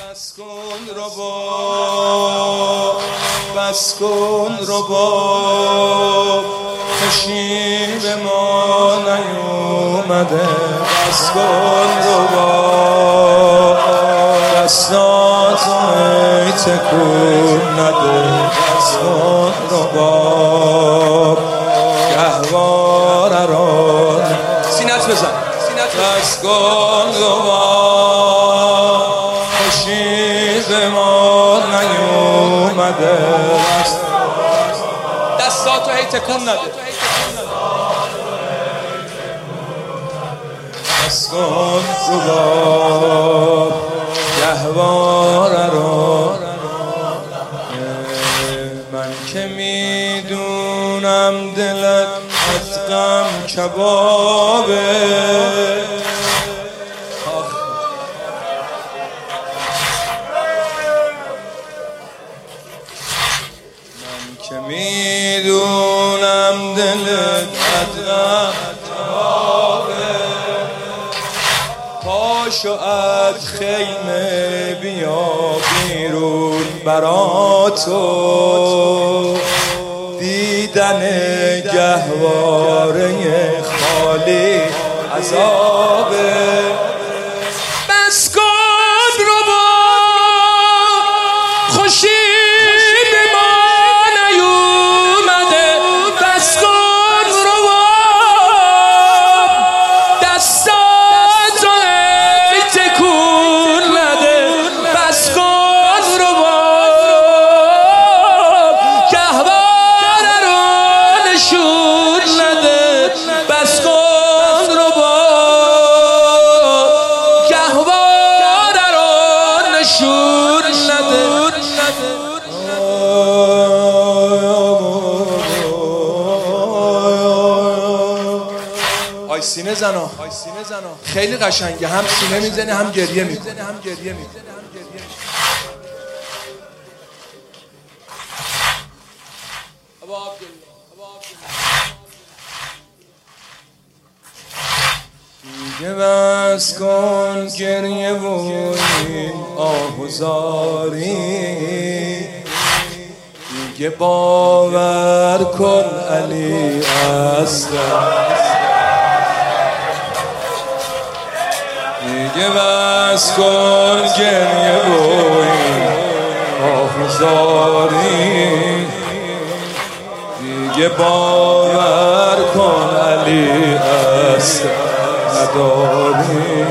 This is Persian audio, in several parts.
بس کن رباب، بس کن رباب، نشیب ما نیومده. بس کن رباب، دستاتو ای تکون نده. بس کن رباب، گهواره را سینت بزن. بس کن رباب، نشیب ما نیومده. دستاتو هی تکون نده. بس کن رباب، گهواره را. من که میدونم دلت از غم کبابه، من که میدونم دلت از غم کبابه. پاشو از خیمه بیا بیرون برا تو، دیدن گهواره خالی عذابه. بس کن رباب، خورشید ما نیومده. بس کن رباب، دستاتو ای تکون نده. بس کن رباب، گهواره رو نشون نده. بس کن رباب، گهواره رو نشون نده. آی سینه زنا، خیلی قشنگه، هم سینه میزنه هم گریه میکنه. دیگه بس کن گریه و این آهوزاری، دیگه باور کن علی اصغر. دیگه بس کن گریه و این آهوزاری، دیگه باور کن علی اصغر نداری.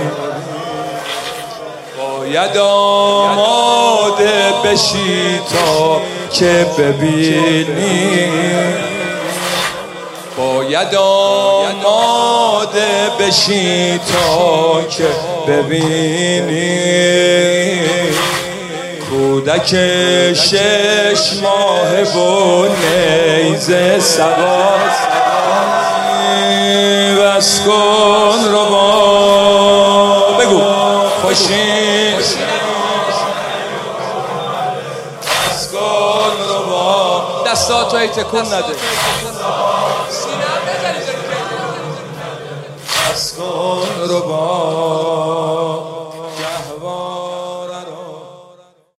باید آماده بشی تا که ببینی، باید آماده بشی تا که ببینی. کودک 6 ماه و نیزه سواست. بس کن رباب، بگو خوشی. بس کن رباب، دستاتو ای تکون نده. بس کن رباب،